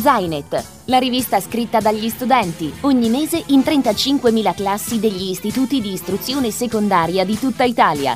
Zainet, la rivista scritta dagli studenti, ogni mese in 35.000 classi degli istituti di istruzione secondaria di tutta Italia.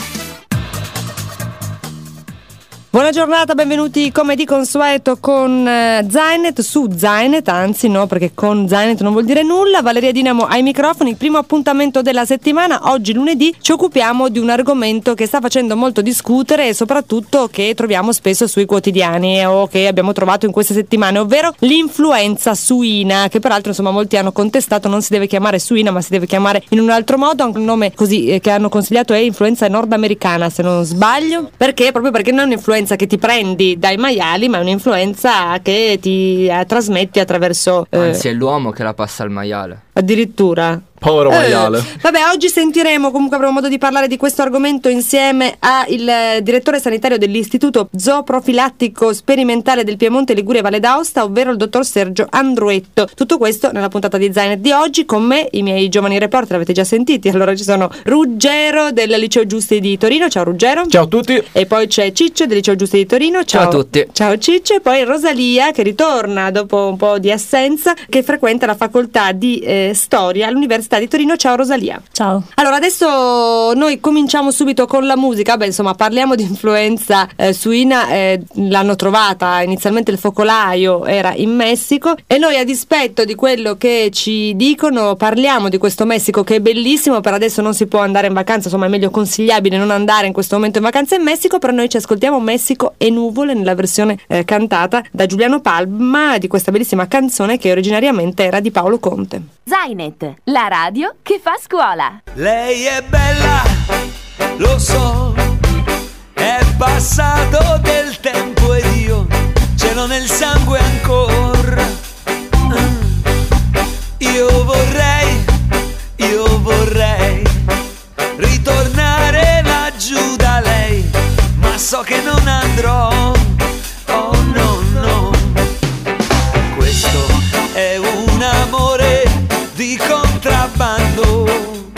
Buona giornata, benvenuti come di consueto con Zainet, su Zainet, anzi no, perché con Zainet non vuol dire nulla. Valeria Dinamo ai microfoni, primo appuntamento della settimana. Oggi lunedì ci occupiamo di un argomento che sta facendo molto discutere e soprattutto che troviamo spesso sui quotidiani o che abbiamo trovato in queste settimane, ovvero l'influenza suina, che peraltro insomma molti hanno contestato, non si deve chiamare suina ma si deve chiamare in un altro modo. Anche il nome così che hanno consigliato è influenza nordamericana, se non sbaglio, perché proprio perché non è un'influenza che ti prendi dai maiali, ma è un'influenza che ti trasmetti attraverso anzi è l'uomo che la passa al maiale addirittura. Povero maiale. Vabbè, oggi sentiremo, comunque avremo modo di parlare di questo argomento insieme al direttore sanitario dell'Istituto Zooprofilattico Sperimentale del Piemonte, Liguria e Valle d'Aosta, ovvero il dottor Sergio Andruetto. Tutto questo nella puntata di Zainet di oggi. Con me i miei giovani reporter, avete già sentiti. Allora ci sono Ruggero del Liceo Giusti di Torino. Ciao Ruggero. Ciao a tutti. E poi c'è Ciccio del Liceo Giusti di Torino. Ciao a tutti. Ciao Ciccio. E poi Rosalia che ritorna dopo un po' di assenza, che frequenta la facoltà di Storia all'Università di Torino. Ciao Rosalia. Ciao. Allora adesso noi cominciamo subito con la musica. Beh, insomma, parliamo di influenza suina. L'hanno trovata inizialmente, il focolaio era in Messico, e noi, a dispetto di quello che ci dicono, parliamo di questo Messico che è bellissimo. Per adesso non si può andare in vacanza, insomma è meglio consigliabile non andare in questo momento in vacanza in Messico, però noi ci ascoltiamo Messico e nuvole nella versione cantata da Giuliano Palma di questa bellissima canzone che originariamente era di Paolo Conte. Zainet, la radio che fa scuola. Lei è bella, lo so, è passato del tempo ed io ce l'ho nel sangue ancora. Io vorrei ritornare laggiù da lei, ma so che non andrò. Oh no, no, questo è un amore di contrabbando.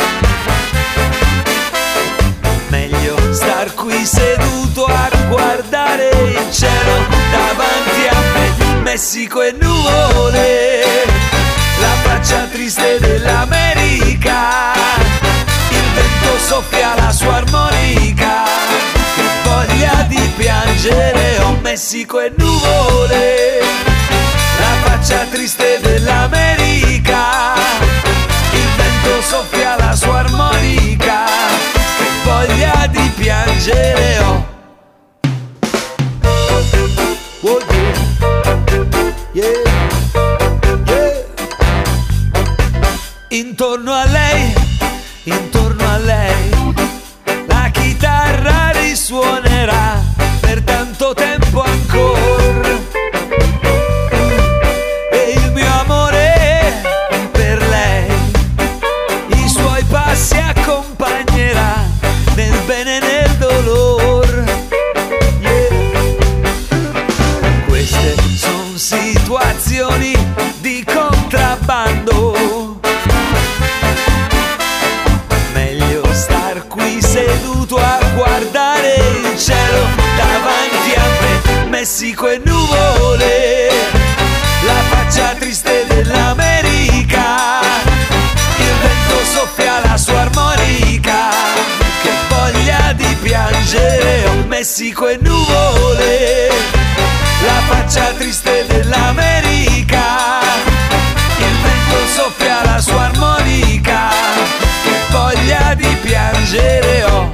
Meglio star qui seduto a guardare il cielo davanti a me. Messico e nuvole, la faccia triste dell'America. Il vento soffia la sua armonica, che voglia di piangere. Oh, Messico e nuvole, la faccia triste dell'America. Il vento soffia la sua armonica, che voglia di piangere. Oh, oh yeah, yeah, yeah. Intorno a lei, la chitarra risuonerà per tanto tempo ancora. E il mio amore per lei i suoi passi accompagnerà nel bene e nel dolore. Yeah. Queste sono situazioni di contrabbando. Meglio star qui seduto a guardare il cielo davanti a me. Messico e nuvole, la faccia triste dell'America. Il vento soffia la sua armonica, che voglia di piangere. Oh, Messico e nuvole, la faccia triste dell'America. Il vento soffia la sua armonica, che voglia di piangere. Oh,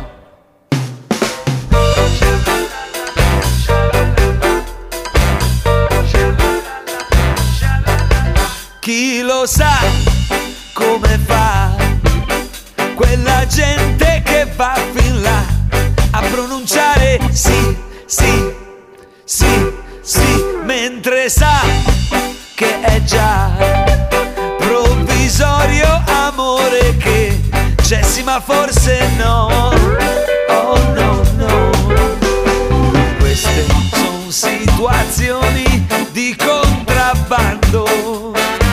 chi lo sa come fa quella gente che va fin là a pronunciare sì, sì, sì, sì, mentre sa che è già provvisorio amore che c'è sì ma forse no. Oh no, no, queste sono situazioni di contrabbando.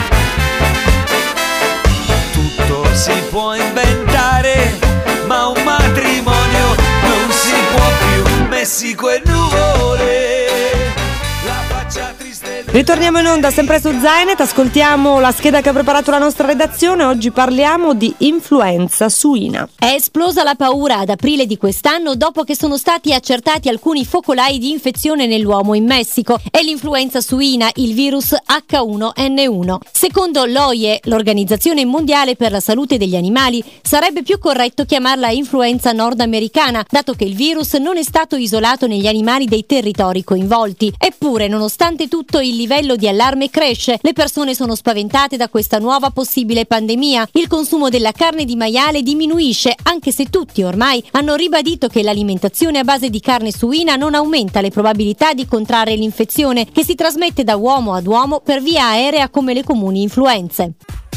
Si può inventare, ma un matrimonio non si può più. Messico e nuvole, la faccia triste Ritorniamo in onda sempre su Zainet, ascoltiamo la scheda che ha preparato la nostra redazione. Oggi parliamo di influenza suina. È esplosa la paura ad aprile di quest'anno dopo che sono stati accertati alcuni focolai di infezione nell'uomo in Messico. È l'influenza suina, il virus H1N1. Secondo l'OIE, l'Organizzazione Mondiale per la Salute degli Animali, sarebbe più corretto chiamarla influenza nordamericana, dato che il virus non è stato isolato negli animali dei territori coinvolti. Eppure, nonostante tutto, il livello di allarme cresce. Le persone sono spaventate da questa nuova possibile pandemia. Il consumo della carne di maiale diminuisce, anche se tutti ormai hanno ribadito che l'alimentazione a base di carne suina non aumenta le probabilità di contrarre l'infezione, che si trasmette da uomo ad uomo per via aerea come le comuni influenze.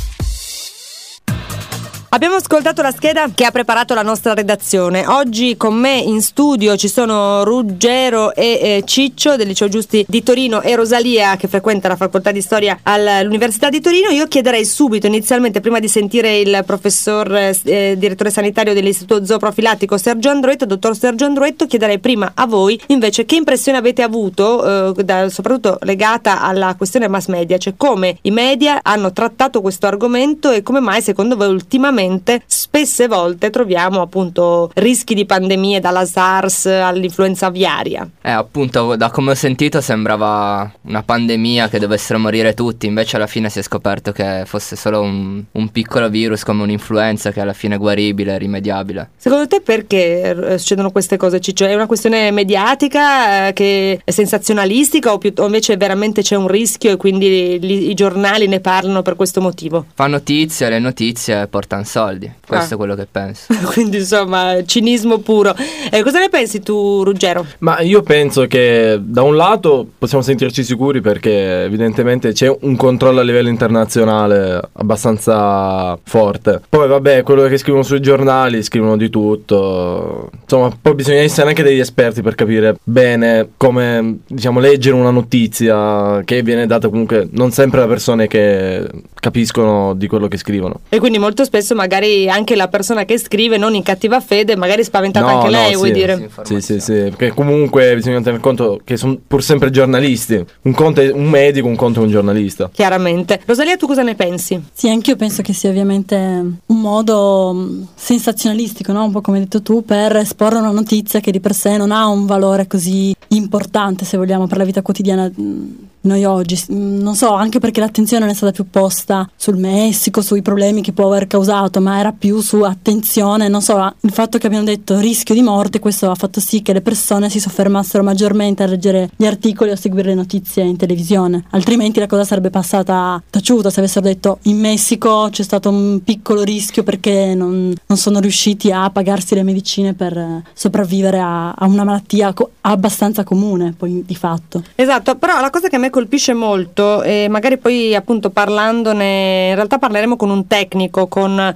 Abbiamo ascoltato la scheda che ha preparato la nostra redazione. Oggi con me in studio ci sono Ruggero e Ciccio del Liceo Giusti di Torino e Rosalia che frequenta la facoltà di storia all'Università di Torino. Io chiederei subito, inizialmente, prima di sentire il professor direttore sanitario dell'Istituto Zooprofilattico Sergio Andruetto, dottor Sergio Andruetto, chiederei prima a voi invece che impressione avete avuto, soprattutto legata alla questione mass media, cioè come i media hanno trattato questo argomento e come mai secondo voi ultimamente spesse volte troviamo appunto rischi di pandemie dalla SARS all'influenza aviaria. Appunto, da come ho sentito sembrava una pandemia che dovessero morire tutti, invece alla fine si è scoperto che fosse solo un piccolo virus come un'influenza che alla fine è guaribile, rimediabile. Secondo te perché succedono queste cose, Ciccio? È una questione mediatica, che è sensazionalistica o invece veramente c'è un rischio e quindi i giornali ne parlano per questo motivo? Fa notizia, le notizie portano soldi, questo è quello che penso. Quindi insomma cinismo puro. Cosa ne pensi tu, Ruggero? Ma io penso che da un lato possiamo sentirci sicuri perché evidentemente c'è un controllo a livello internazionale abbastanza forte. Poi vabbè, quello che scrivono sui giornali scrivono di tutto, insomma poi bisogna essere anche degli esperti per capire bene come, diciamo, leggere una notizia che viene data comunque non sempre da persone che capiscono di quello che scrivono. E quindi molto spesso magari anche la persona che scrive, non in cattiva fede, magari spaventata anche lei, vuoi dire? Sì, perché comunque bisogna tener conto che sono pur sempre giornalisti. Un conto è un medico, un conto è un giornalista. Chiaramente. Rosalia, tu cosa ne pensi? Sì, anch'io penso che sia ovviamente un modo sensazionalistico, no? Un po' come hai detto tu, per esporre una notizia che di per sé non ha un valore così importante, se vogliamo, per la vita quotidiana noi oggi. Non so, anche perché l'attenzione non è stata più posta sul Messico, sui problemi che può aver causato, ma era più su attenzione, non so, il fatto che abbiano detto rischio di morte, questo ha fatto sì che le persone si soffermassero maggiormente a leggere gli articoli o a seguire le notizie in televisione, altrimenti la cosa sarebbe passata taciuta se avessero detto in Messico c'è stato un piccolo rischio perché non sono riusciti a pagarsi le medicine per sopravvivere a una malattia abbastanza comune poi di fatto. Esatto, però la cosa che a me colpisce molto, e magari poi appunto parlandone, in realtà parleremo con un tecnico, con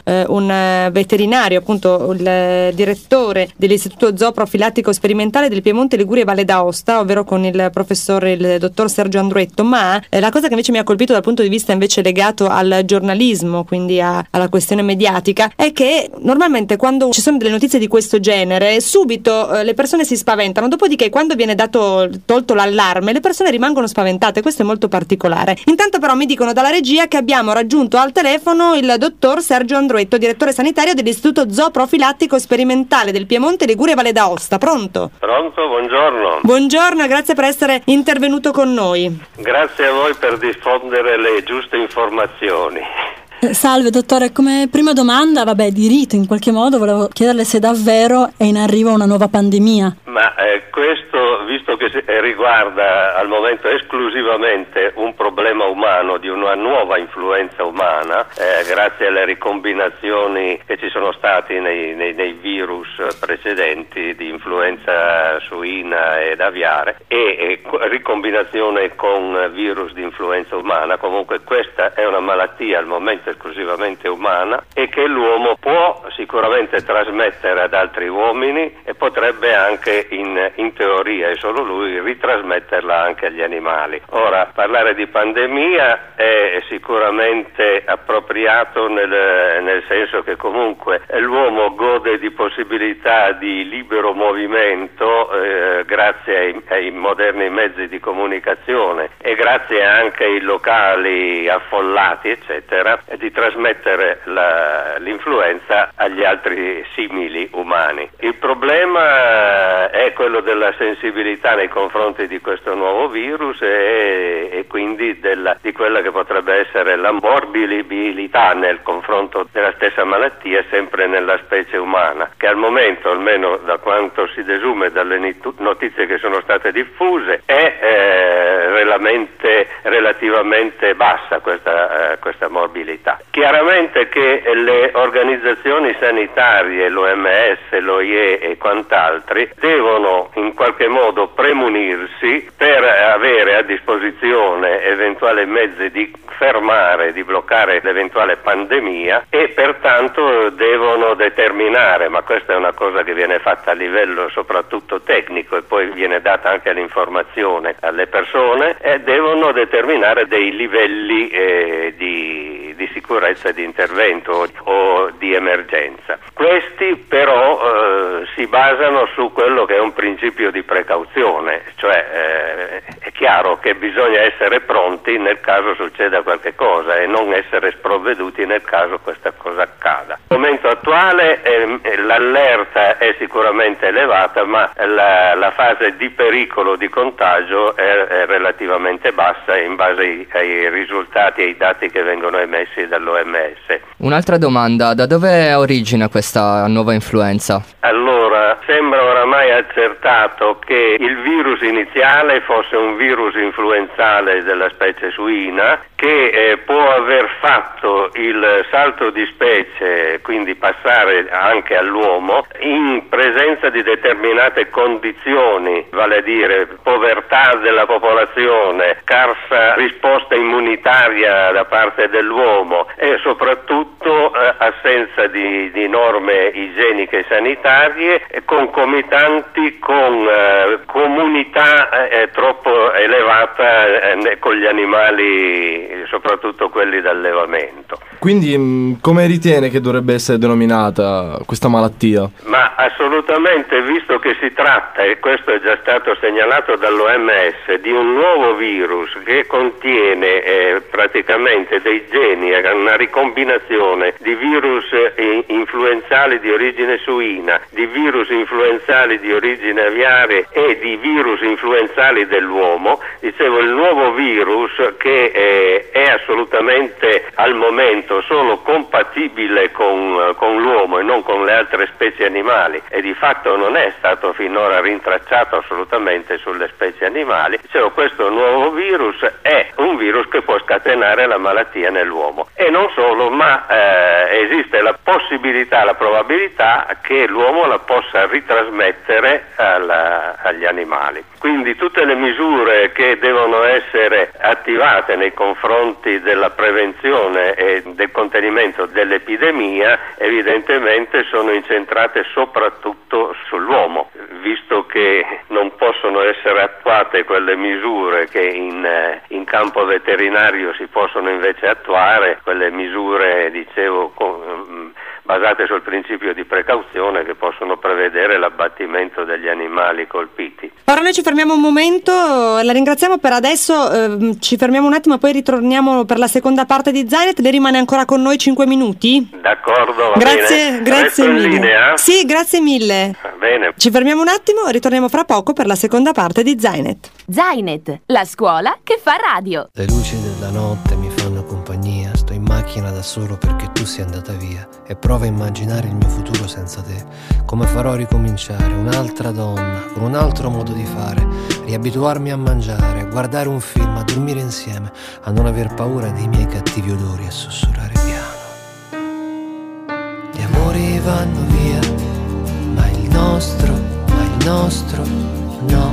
un veterinario, appunto il direttore dell'Istituto Zooprofilattico Sperimentale del Piemonte, Liguria e Valle d'Aosta, ovvero con il professore, il dottor Sergio Andruetto. Ma la cosa che invece mi ha colpito dal punto di vista invece legato al giornalismo, quindi alla questione mediatica, è che normalmente quando ci sono delle notizie di questo genere subito le persone si spaventano, dopodiché quando viene tolto l'allarme le persone rimangono spaventate. Questo è molto particolare. Intanto però mi dicono dalla regia che abbiamo raggiunto al telefono il dottor Sergio Andruetto, direttore sanitario dell'Istituto Zooprofilattico Sperimentale del Piemonte, Liguria e Valle d'Aosta. Pronto? Pronto, buongiorno. Buongiorno, grazie per essere intervenuto con noi. Grazie a voi per diffondere le giuste informazioni. Salve dottore, come prima domanda, di rito in qualche modo, volevo chiederle se davvero è in arrivo una nuova pandemia. Ma questo, visto che riguarda al momento esclusivamente un problema umano, di una nuova influenza umana, grazie alle ricombinazioni che ci sono stati nei virus precedenti di influenza suina ed aviare e ricombinazione con virus di influenza umana, comunque questa è una malattia al momento esclusivamente umana e che l'uomo può sicuramente trasmettere ad altri uomini e potrebbe anche in teoria, e solo lui, ritrasmetterla anche agli animali. Ora, parlare di pandemia è sicuramente appropriato nel senso che comunque l'uomo gode di possibilità di libero movimento grazie ai moderni mezzi di comunicazione e grazie anche ai locali affollati eccetera, di trasmettere l'influenza agli altri simili umani. Il problema è quello della sensibilità nei confronti di questo nuovo virus e quindi di quella che potrebbe essere la morbilità nel confronto della stessa malattia sempre nella specie umana, che al momento, almeno da quanto si desume dalle notizie che sono state diffuse, è relativamente bassa questa morbilità. Chiaramente che le organizzazioni sanitarie, l'OMS, l'OIE e quant'altri devono in qualche modo premunirsi per avere a disposizione eventuali mezzi di fermare, di bloccare l'eventuale pandemia e pertanto devono determinare, ma questa è una cosa che viene fatta a livello soprattutto tecnico e poi viene data anche l'informazione alle persone, devono determinare dei livelli di sicurezza di intervento o di emergenza. Questi però si basano su quello che è un principio di precauzione, cioè è chiaro che bisogna essere pronti nel caso succeda qualche cosa e non essere sprovveduti nel caso questa cosa accada. Nel momento attuale l'allerta è sicuramente elevata, ma la fase di pericolo di contagio è relativamente bassa in base ai risultati e ai dati che vengono emessi dall'OMS. Un'altra domanda, da dove origina questa nuova influenza? Allora, sembra oramai accertato che il virus iniziale fosse un virus influenzale della specie suina che può aver fatto il salto di specie, quindi passare anche all'uomo, in presenza di determinate condizioni, vale a dire povertà della popolazione, scarsa risposta immunitaria da parte dell'uomo e soprattutto assenza di norme igieniche e sanitarie concomitanti con comunità troppo elevata con gli animali, soprattutto quelli d'allevamento. Quindi come ritiene che dovrebbe essere denominata questa malattia? Ma assolutamente, visto che si tratta, e questo è già stato segnalato dall'OMS, di un nuovo virus che contiene praticamente dei geni, una ricombinazione di virus influenzali di origine suina, di virus influenzali di origine aviare e di virus influenzali dell'uomo, dicevo il nuovo virus che è assolutamente al momento solo compatibile con l'uomo e non con le altre specie animali e di fatto non è stato finora rintracciato assolutamente sulle specie animali. Dicevo, questo nuovo virus è un virus che può scatenare la malattia nell'uomo e non solo, ma esiste la possibilità, la probabilità che l'uomo la possa ritrasmettere agli animali. Quindi tutte le misure che devono essere attivate nei confronti della prevenzione e del contenimento dell'epidemia evidentemente sono incentrate soprattutto sull'uomo, visto che non possono essere attuate quelle misure che in campo veterinario si possono invece attuare, quelle misure, dicevo, basate sul principio di precauzione che possono prevedere l'abbattimento degli animali colpiti. Ora noi ci fermiamo un momento, la ringraziamo per adesso, ci fermiamo un attimo, poi ritorniamo per la seconda parte di Zainet. Lei rimane ancora con noi 5 minuti? D'accordo, va bene. Grazie mille. In linea? Sì, grazie mille. Va bene. Ci fermiamo un attimo, ritorniamo fra poco per la seconda parte di Zainet. Zainet, la scuola che fa radio. Le luci della notte mi fanno compagnia, sto in macchina da solo perché tu sei andata via e provo a immaginare il mio futuro senza te. Come farò a ricominciare un'altra donna, con un altro modo di fare, riabituarmi a mangiare, a guardare un film, a dormire insieme, a non aver paura dei miei cattivi odori, a sussurrare piano. Gli amori vanno via, ma il nostro no.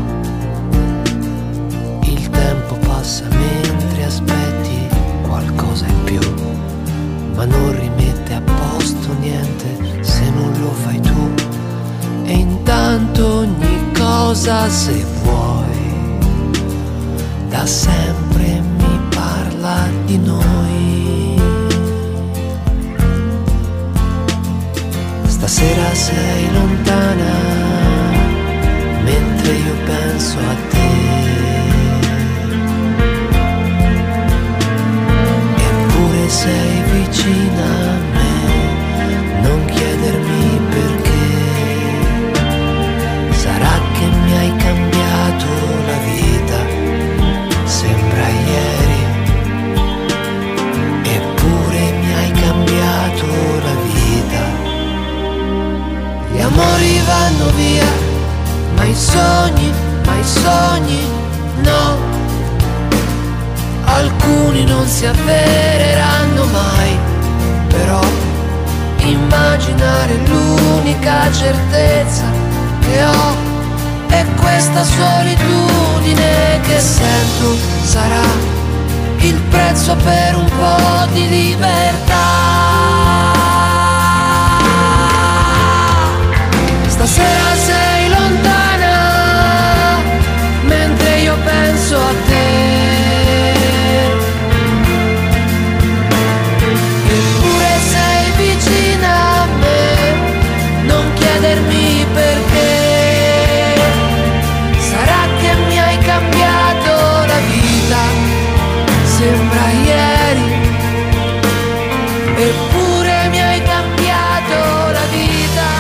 Il tempo passa mentre aspetti qualcosa in più, ma non rimette a posto niente se non lo fai tu. E intanto ogni cosa cosa se vuoi, da sempre mi parla di noi. Stasera sei lontana, mentre io penso a te. Eppure sei vicina a me, non chiedermi perché. Sarà che mi hai cambiato la vita, sembra ieri. Eppure mi hai cambiato la vita. Gli amori vanno via, ma i sogni no. Alcuni non si avvereranno mai, però immaginare l'unica certezza che ho è questa solitudine che sento. Sarà il prezzo per un po' di libertà. Stasera sei lontana, mentre io penso a te. Eppure sei vicina a me, non chiedermi perché. Sarà che mi hai cambiato la vita, sembra ieri. Eppure mi hai cambiato la vita.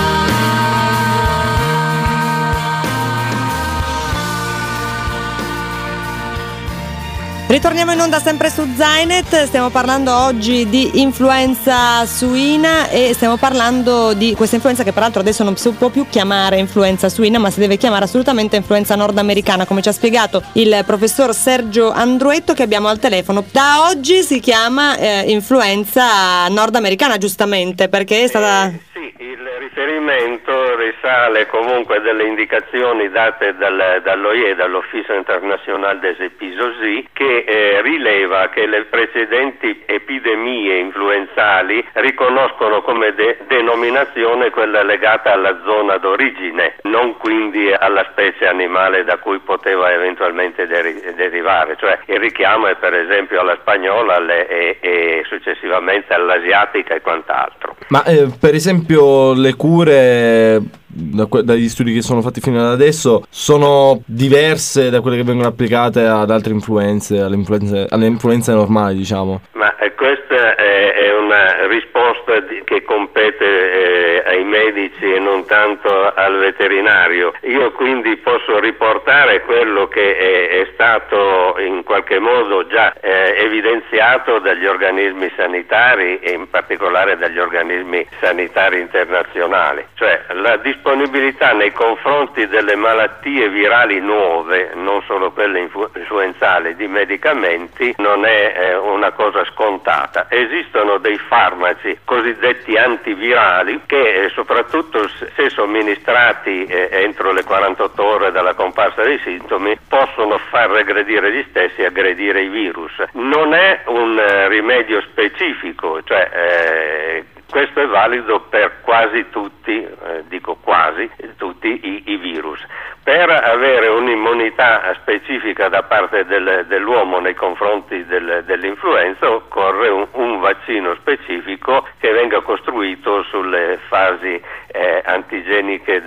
Ritorniamo in onda sempre su Zainet, stiamo parlando oggi di influenza suina e stiamo parlando di questa influenza che peraltro adesso non si può più chiamare influenza suina, ma si deve chiamare assolutamente influenza nordamericana, come ci ha spiegato il professor Sergio Andruetto che abbiamo al telefono. Da oggi si chiama influenza nordamericana, giustamente, perché è stata... Il riferimento risale comunque delle indicazioni date dall'OIE, dall'Office International des Epidémies, che rileva che le precedenti epidemie influenzali riconoscono come denominazione quella legata alla zona d'origine, non quindi alla specie animale da cui poteva eventualmente derivare. Cioè il richiamo è per esempio alla spagnola e successivamente all'asiatica e quant'altro. Ma per esempio le cure dagli studi che sono fatti fino ad adesso sono diverse da quelle che vengono applicate ad altre influenze, alle influenze normali, diciamo? Ma questa è una risposta che compete ai medici e non tanto al veterinario. Io quindi posso riportare quello che è stato in qualche modo già evidenziato dagli organismi sanitari e in particolare dagli organismi sanitari internazionali, cioè la disponibilità nei confronti delle malattie virali nuove, non solo quelle influenzali, di medicamenti non è una cosa scontata. Esistono dei farmaci cosiddetti antivirali che soprattutto se somministrati entro le 48 ore dalla comparsa dei sintomi possono far regredire gli stessi e aggredire i virus. Non è un rimedio specifico, cioè questo è valido per quasi tutti, dico quasi tutti i virus. Per avere un'immunità specifica da parte dell'uomo nei confronti dell'influenza occorre un vaccino specifico che venga costruito sulle fasi antigeniche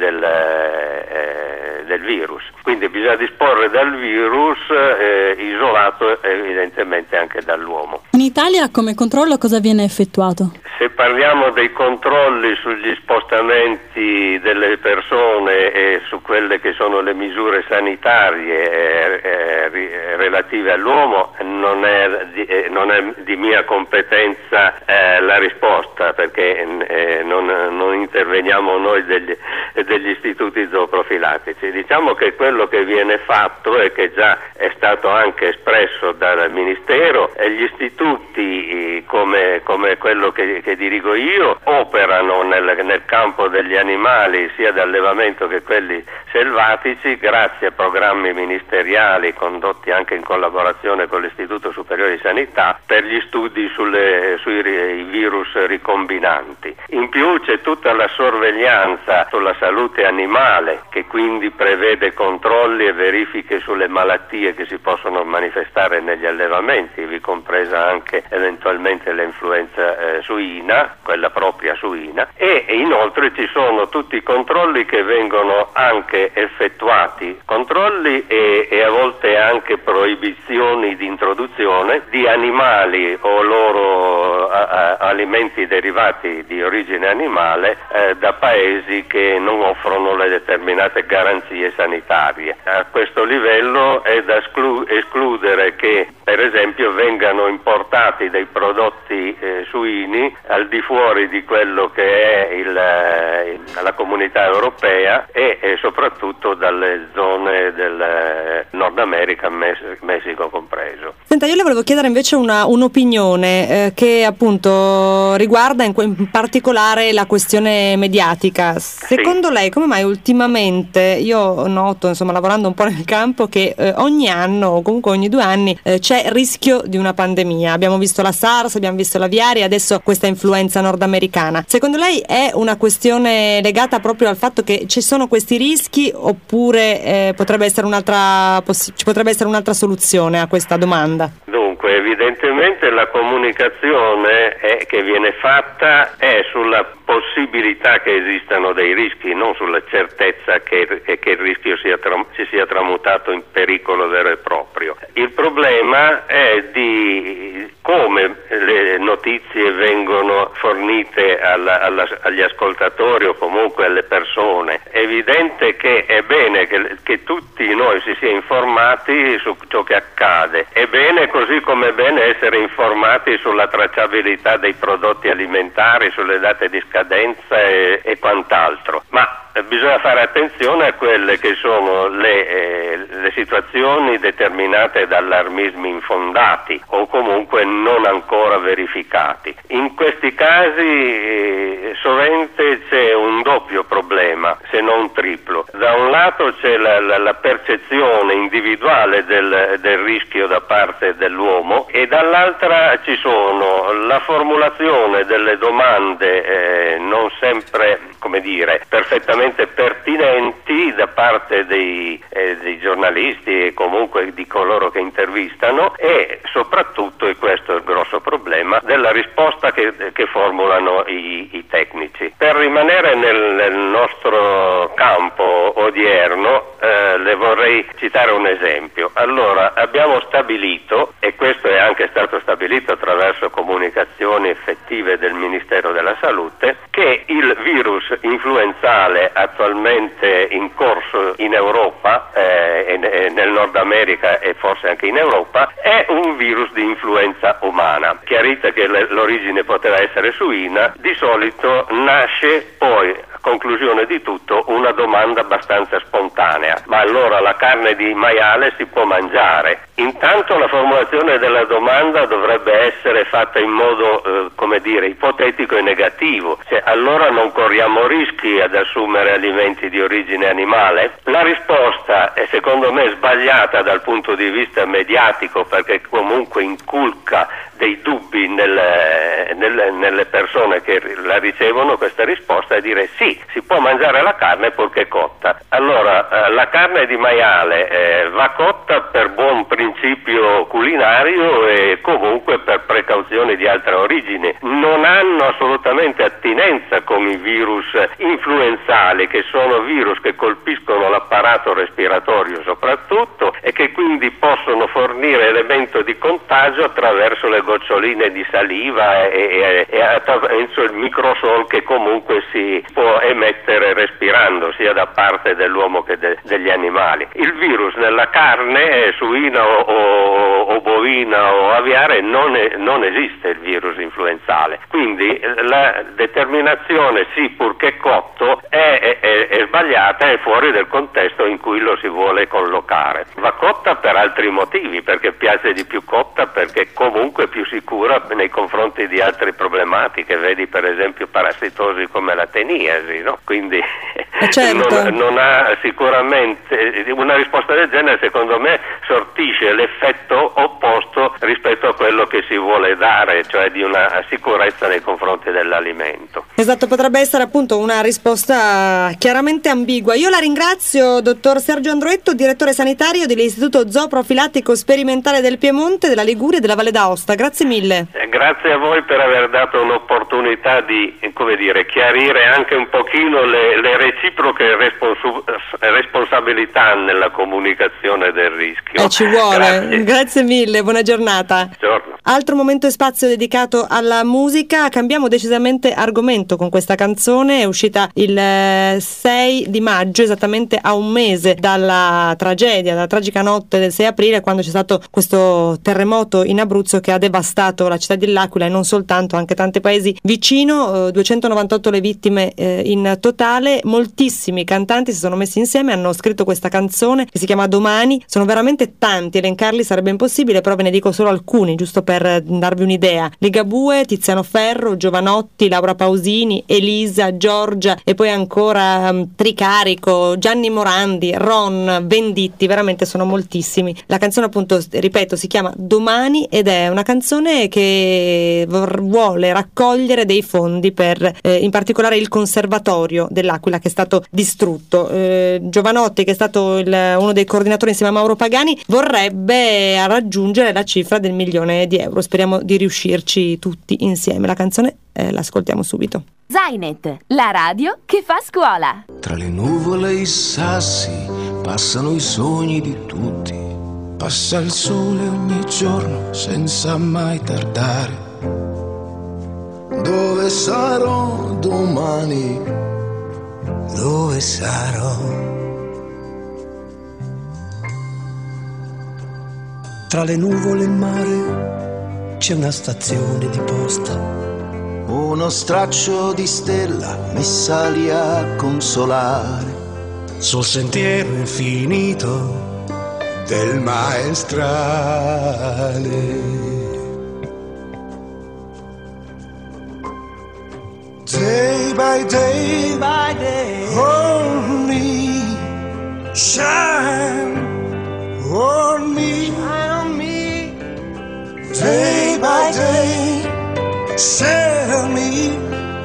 del virus. Quindi bisogna disporre del virus isolato evidentemente anche dall'uomo. In Italia come controllo cosa viene effettuato? Se parliamo dei controlli sugli spostamenti delle persone e su quelle che sono le misure sanitarie relative all'uomo, non è di mia competenza la risposta, perché non interveniamo noi degli istituti zooprofilattici. Diciamo che quello che viene fatto e che già è stato anche espresso dal Ministero, gli istituti come quello che che dirigo io operano nel campo degli animali sia d'allevamento che quelli selvatici grazie a programmi ministeriali condotti anche in collaborazione con l'Istituto Superiore di Sanità per gli studi sui virus ricombinanti. In più c'è tutta la sorveglianza sulla salute animale che quindi prevede controlli e verifiche sulle malattie che si possono manifestare negli allevamenti, ivi compresa anche eventualmente l'influenza suina, quella propria suina, e inoltre ci sono tutti i controlli che vengono anche effettuati, controlli e a volte anche proibizioni di introduzione di animali o loro alimenti derivati di origine animale da paesi che non offrono le determinate garanzie sanitarie. A questo livello è da escludere che per esempio vengano importati dei prodotti suini al di fuori di quello che è la comunità europea e soprattutto dalle zone del Nord America, Messico compreso. Senta, io le volevo chiedere invece un'opinione che appunto riguarda in particolare la questione mediatica. Secondo lei come mai ultimamente, io noto insomma lavorando un po' nel campo, che ogni anno o comunque ogni 2 anni c'è rischio di una pandemia? Abbiamo visto la SARS, abbiamo visto l'aviaria, adesso questa influenza nordamericana. Secondo lei è una questione legata proprio al fatto che ci sono questi rischi oppure potrebbe essere ci potrebbe essere un'altra soluzione a questa domanda? Dunque, evidentemente la comunicazione che viene fatta è sulla possibilità che esistano dei rischi, non sulla certezza che il rischio si sia tramutato in pericolo vero e proprio. Il problema è di come le notizie vengono fornite agli ascoltatori o comunque alle persone. È evidente che è bene che tutti noi si sia informati su ciò che accade. È bene, così come è bene essere informati sulla tracciabilità dei prodotti alimentari, sulle date di scadenza e quant'altro. Ma bisogna fare attenzione a quelle che sono le situazioni determinate da allarmismi infondati o comunque non ancora verificati. In questi casi sovente c'è un doppio problema, se non triplo. Da un lato c'è la percezione individuale del rischio da parte dell'uomo e dall'altra ci sono la formulazione delle domande non sempre, come dire, perfettamente pertinenti da parte dei giornalisti e comunque di coloro che intervistano e soprattutto, e questo è il grosso problema, della risposta che formulano i tecnici. Per rimanere nel nostro campo odierno le vorrei citare un esempio. Allora, abbiamo stabilito, e questo è anche stato stabilito attraverso comunicazioni effettive del Ministero della Salute, che il virus influenzale attualmente in corso in Europa, nel Nord America e forse anche in Europa, è un virus di influenza umana. Chiarita che l'origine poteva essere suina, di solito nasce poi, a conclusione di tutto, una domanda abbastanza spontanea: ma allora la carne di maiale si può mangiare? Intanto la formulazione della domanda dovrebbe essere fatta in modo, come dire, ipotetico e negativo, cioè allora non corriamo rischi ad assumere alimenti di origine animale? La risposta è secondo me sbagliata dal punto di vista mediatico, perché comunque inculca dei dubbi nelle persone che la ricevono questa risposta, e dire sì, si può mangiare la carne purché cotta. Allora la carne di maiale va cotta per buon principio culinario e comunque per precauzioni di altra origine, non hanno assolutamente attinenza con i virus influenzali, che sono virus che colpiscono l'apparato respiratorio soprattutto e che quindi possono fornire elemento di contagio attraverso le goccioline di saliva e attraverso il microsol che comunque si può emettere respirando sia da parte dell'uomo che degli animali. Il virus nella carne suina o bovina o aviare non esiste il virus influenzale, quindi la determinazione sì purché cotto è sbagliata, è fuori del contesto in cui lo si vuole collocare. Va cotta sicura per altri motivi, perché piace di più cotta, perché comunque è più sicura nei confronti di altre problematiche, vedi per esempio parassitosi come la teniasi, no? Quindi certo. non ha sicuramente una risposta del genere, secondo me sortisce l'effetto opposto rispetto a quello che si vuole dare, cioè di una sicurezza nei confronti dell'alimento. Esatto, potrebbe essere appunto una risposta chiaramente ambigua. Io la ringrazio, dottor Sergio Andruetto, direttore sanitario dell'Istituto Zooprofilattico Sperimentale del Piemonte, della Liguria e della Valle d'Aosta. Grazie mille. Grazie a voi per aver dato un'opportunità di, come dire, chiarire anche un pochino le reciproche responsabilità nella comunicazione del rischio. Ci vuole. Grazie mille, buona giornata. Buongiorno. Altro momento e spazio dedicato alla musica. Cambiamo decisamente argomento con questa canzone. È uscita il 6 di maggio, esattamente a un mese dalla tragedia, dalla tragica notte del 6 aprile, quando c'è stato questo terremoto in Abruzzo che ha devastato la città dell'Aquila e non soltanto, anche tanti paesi vicino. 298 le vittime in totale. Moltissimi cantanti si sono messi insieme, hanno scritto questa canzone che si chiama Domani. Sono veramente tanti, elencarli sarebbe impossibile, però ve ne dico solo alcuni giusto per darvi un'idea. Ligabue, Tiziano Ferro, Giovanotti, Laura Pausini, Elisa, Giorgia e poi ancora Tricarico, Gianni Morandi, Ron, Venditti, veramente sono moltissimi. La canzone, appunto, ripeto, si chiama Domani ed è una canzone che vuole raccogliere dei fondi per in particolare il conservatorio dell'Aquila che è stato distrutto. Giovanotti, che è stato uno dei coordinatori insieme a Mauro Pagani, vorrebbe raggiungere la cifra del €1.000.000. Speriamo di riuscirci tutti insieme. La canzone l'ascoltiamo subito. Zainet, la radio che fa scuola. Tra le nuvole e i sassi passano i sogni di tutti. Passa il sole ogni giorno senza mai tardare. Dove sarò domani? Dove sarò? Tra le nuvole e il mare c'è una stazione di posta. Uno straccio di stella mi sa lì a consolare. Sul sentiero infinito del maestrale. Day by day, on me, shine on me, day by day, tell me,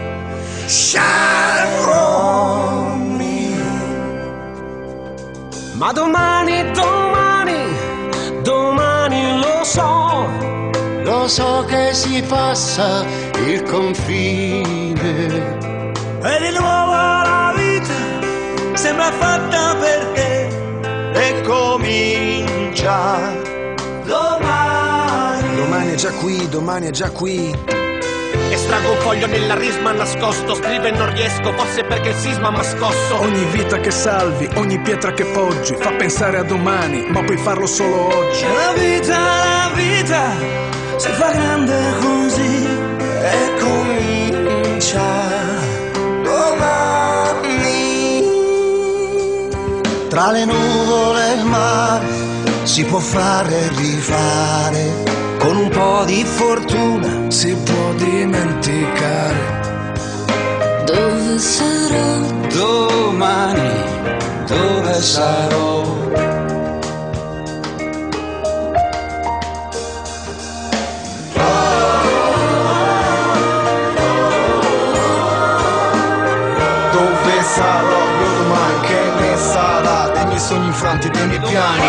shine on me. Ma domani lo so che si passa il confine. E di nuovo la vita sembra fatta per te e comincia domani. Domani è già qui, domani è già qui. Estraggo un foglio nella risma nascosto, scrivo e non riesco, forse perché il sisma m'ha scosso. Ogni vita che salvi, ogni pietra che poggi, fa pensare a domani, ma puoi farlo solo oggi. La vita si fa grande così e comincia domani. Tra le nuvole e il mare si può fare e rifare, con un po' di fortuna si può dimenticare. Dove sarò domani? Dove sarò? Dove sarò io domani? Che ne sarà dei miei sogni infranti, dei miei piani?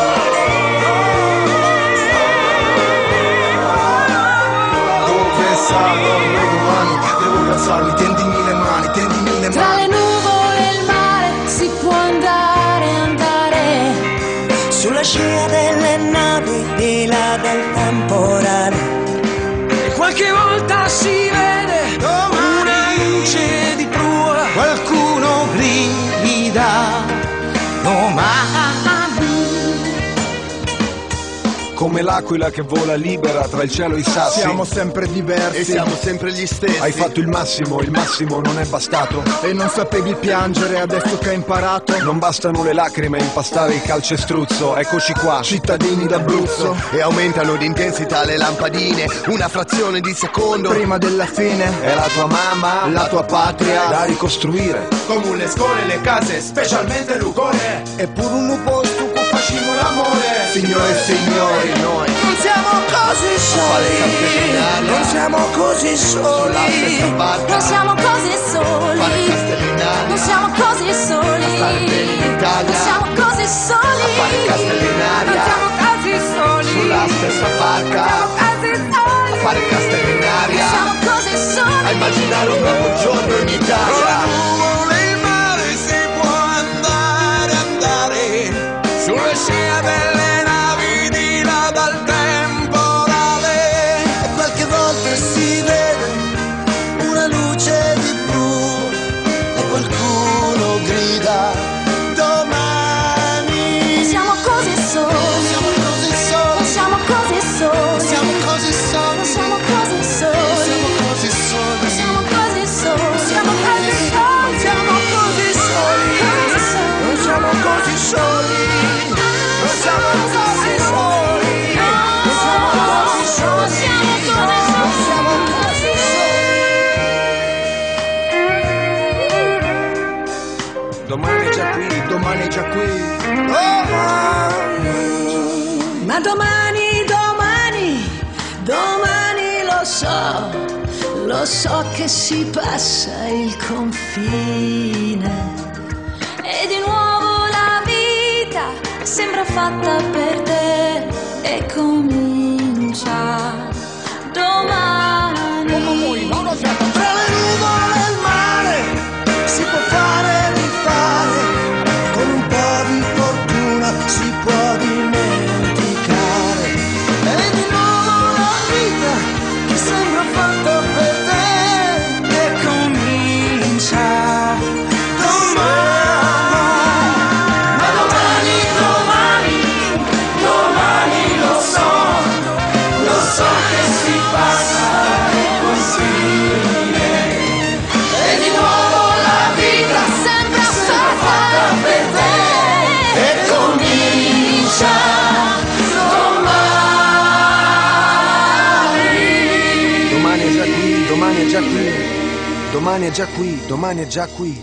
Tendimi le mani. Tra le nuvole e il mare si può andare sulla scia delle navi di là del temporale. E qualche volta si vede una luce di prua, qualcuno grida domani. come l'aquila che vola libera tra il cielo e i sassi. Siamo sempre diversi e siamo sempre gli stessi. Hai fatto il massimo non è bastato. E non sapevi piangere adesso che hai imparato. Non bastano le lacrime a impastare il calcestruzzo. Eccoci qua, cittadini d'Abruzzo. E aumentano di intensità le lampadine, una frazione di secondo prima della fine. È la tua mamma, la tua patria da ricostruire. Come le scuole, le case, specialmente l'ugole. Eppure un posto che facciamo l'amore. Signore e signori, noi non siamo così soli. Non siamo così soli. Non siamo così soli. Non siamo così soli. Non siamo così soli. Non siamo così soli. Sulla stessa barca a fare castelli in aria. Non siamo così soli. A immaginare un nuovo giorno in Italia. Il mare si può andare sulle scie delle navi di là dal temporale. E qualche volta si vede una luce di blu e qualcuno grida domani. Non siamo così soli. Non siamo così soli. Non siamo così soli. Siamo così soli. Non siamo così soli. Siamo così soli. Non siamo così soli. Siamo così soli. Siamo così soli. Non siamo così soli. Non siamo così soli. Non siamo così soli. Non siamo così soli. Domani è già qui, domani è già qui. Ma domani lo so che si passa il confine. E di nuovo la vita sembra fatta per te e comincia domani. Tra le nuvole e il mare si può fare e rifare, con un po' di fortuna si può dimenticare. E di nuovo la vita che sembra fatta per te e comincia domani. Ma domani lo so che si passa il confine. E di nuovo la vita Sembra fatta per te e comincia domani. Domani è già qui, domani è già qui. Domani è già qui, domani è già qui.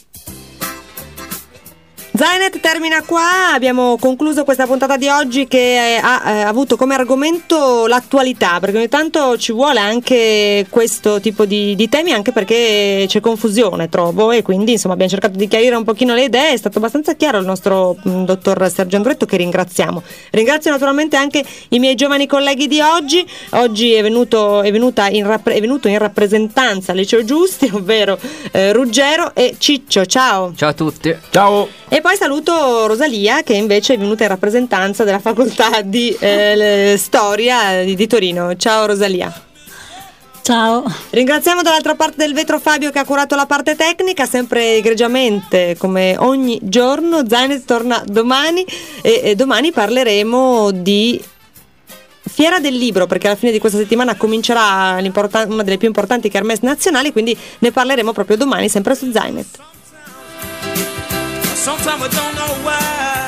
Zainet termina qua, abbiamo concluso questa puntata di oggi che ha avuto come argomento l'attualità, perché ogni tanto ci vuole anche questo tipo di temi, anche perché c'è confusione, trovo, e quindi insomma abbiamo cercato di chiarire un pochino le idee. È stato abbastanza chiaro il nostro dottor Sergio Andruetto, che ringraziamo. Ringrazio naturalmente anche i miei giovani colleghi di oggi. Oggi è venuto in rappresentanza Liceo Giusti, ovvero Ruggero e Ciccio. Ciao. Ciao a tutti. Ciao. E poi saluto Rosalia, che invece è venuta in rappresentanza della facoltà di storia di Torino. Ciao Rosalia. Ciao. Ringraziamo dall'altra parte del vetro Fabio, che ha curato la parte tecnica, sempre egregiamente come ogni giorno. Zainet torna domani e domani parleremo di Fiera del Libro, perché alla fine di questa settimana comincerà una delle più importanti kermesse nazionali, quindi ne parleremo proprio domani, sempre su Zainet. Sometimes I don't know why.